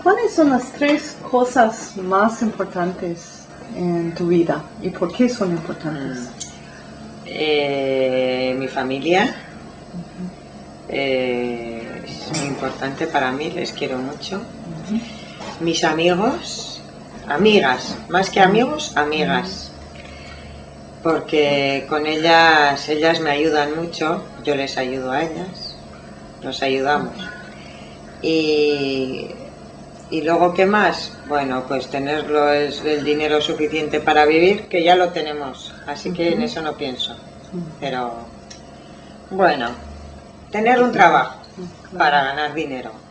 ¿Cuáles son las 3 cosas más importantes en tu vida y por qué son importantes? Mi familia es muy importante para mí, les quiero mucho. Mis amigos, amigas, más que amigos, amigas, porque con ellas me ayudan mucho, yo les ayudo a ellas, nos ayudamos. Y luego, ¿qué más? Bueno, pues tener el dinero suficiente para vivir, que ya lo tenemos, así que en eso no pienso. Pero, bueno, tener un trabajo para ganar dinero.